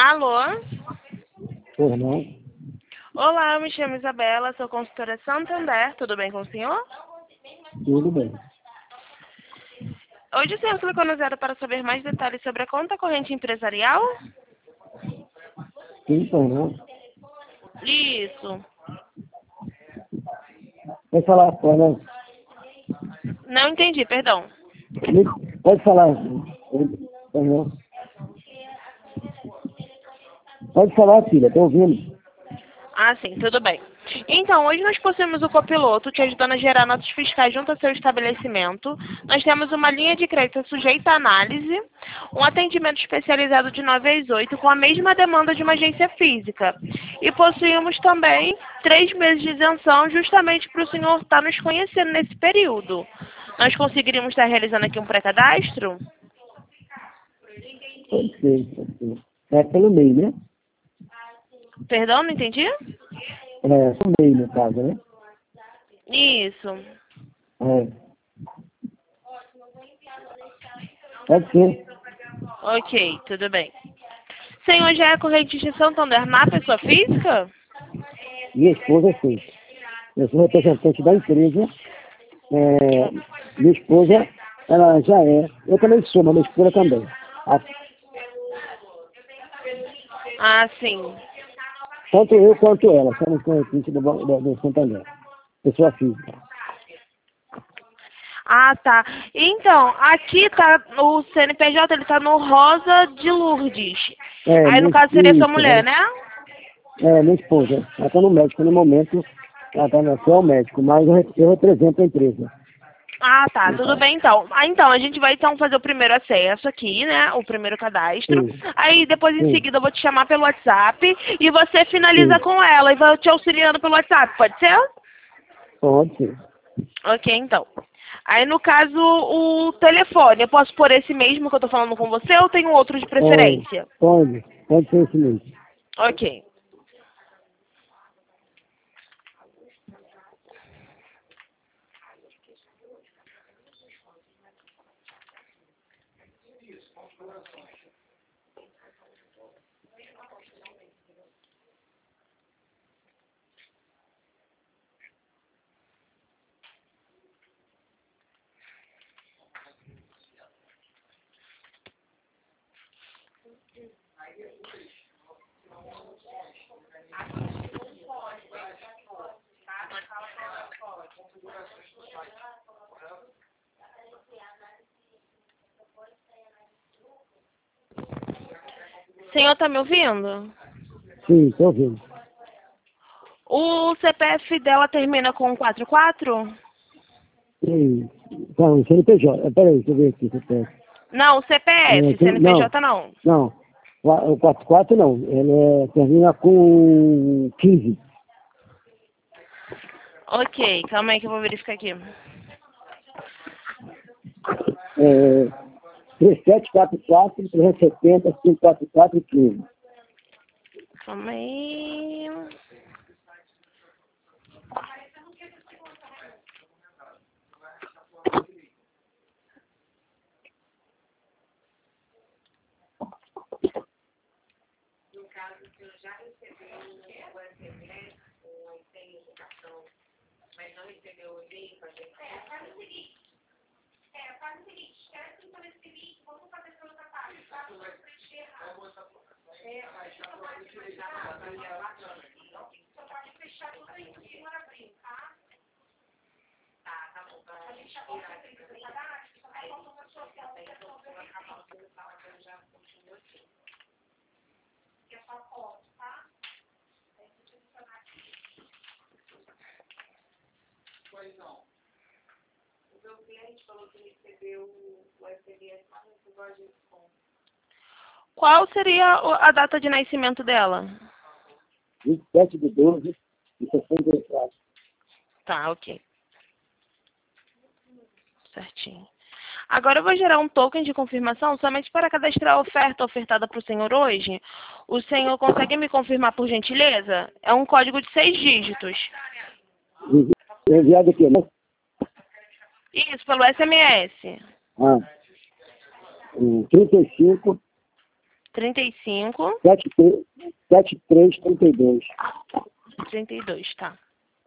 Alô? Por não? Olá, eu me chamo Isabela, sou consultora Santander, tudo bem com o senhor? Tudo bem. Hoje o senhor clicou no zero para saber mais detalhes sobre a conta corrente empresarial? Sim, por não? Isso. Pode falar, por não? Não entendi, perdão. Pode falar, por não? Pode falar, filha, estou ouvindo. Ah, sim, tudo bem. Então, hoje nós possuímos o copiloto te ajudando a gerar notas fiscais junto ao seu estabelecimento. Nós temos uma linha de crédito sujeita à análise, um atendimento especializado de 9 às 8 com a mesma demanda de uma agência física. E possuímos também 3 meses de isenção justamente para o senhor estar nos conhecendo nesse período. Nós conseguiríamos estar realizando aqui um pré-cadastro? Pode ser, pode ser. É pelo meio, né? Perdão, não entendi? É, pelo meio, no caso, né? Isso. É. Pode ser. Ok, tudo bem. Senhor já é corrente de Santander na pessoa física? Minha esposa fez. Eu sou representante da empresa. Minha esposa, ela já é. Eu também sou, mas minha esposa também. Ah, sim. Tanto eu quanto ela somos correntes do Santander. Pessoa física. Ah, tá. Então, aqui tá o CNPJ, ele tá no Rosa de Lourdes. É, Aí, no caso, seria sua mulher, né? minha esposa. Ela está no médico no momento. Ela está no atual médico, mas eu represento a empresa. Ah, tá. Tudo bem, então. Então, a gente vai, então, fazer o primeiro acesso aqui, né? O primeiro cadastro. Sim, Aí, depois, em sim, seguida, eu vou te chamar pelo WhatsApp e você finaliza sim. com ela e vai te auxiliando pelo WhatsApp, pode ser? Pode ser. Ok, então. Aí, no caso, o telefone, eu posso pôr esse mesmo que eu tô falando com você ou tem um outro de preferência? Pode ser esse mesmo. Ok. O senhor tá me ouvindo? Sim, estou ouvindo. O CPF dela termina com 44? Sim. Então, CNPJ. Peraí, deixa eu ver aqui. Não, o CPF, Não, CNPJ não. não. O 44 não. Ele termina com 15. Ok, calma aí que eu vou verificar aqui. 3744, 370, 544 e 15. Calma aí. Qual seria a data de nascimento dela? 27 de 12 de 64. Tá, ok. Certinho. Agora eu vou gerar um token de confirmação somente para cadastrar a oferta ofertada para o senhor hoje. O senhor consegue me confirmar por gentileza? É um código de 6 dígitos. Enviado aqui, né? Isso, pelo SMS. Ah, 35 35 7332. 32, tá.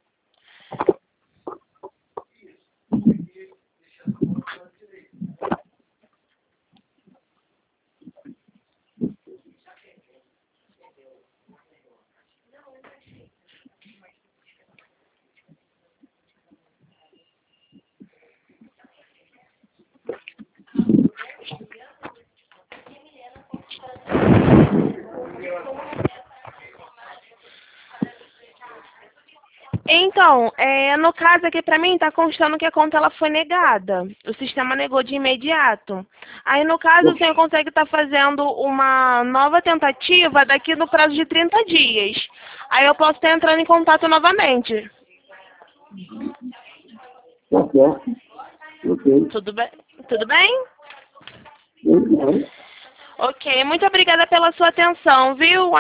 Então, no caso aqui pra mim tá constando que a conta ela foi negada. O sistema negou de imediato. Aí no caso o senhor consegue estar fazendo uma nova tentativa daqui no prazo de 30 dias. Aí eu posso estar entrando em contato novamente. Tá certo. Ok. Tudo bem? Tudo bem? Tudo bem. Ok, muito obrigada pela sua atenção, viu?